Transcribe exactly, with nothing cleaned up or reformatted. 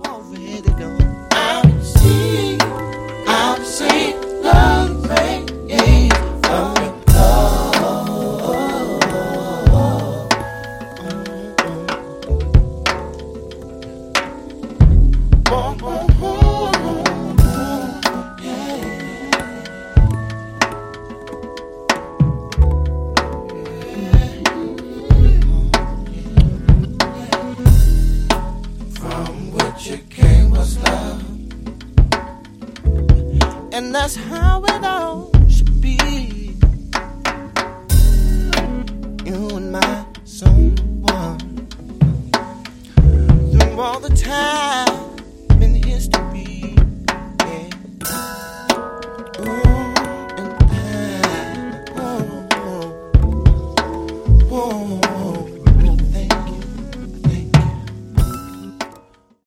already know. I've seen, I've seen love rain from your and that's how it all should be. You and my someone through all the time in history.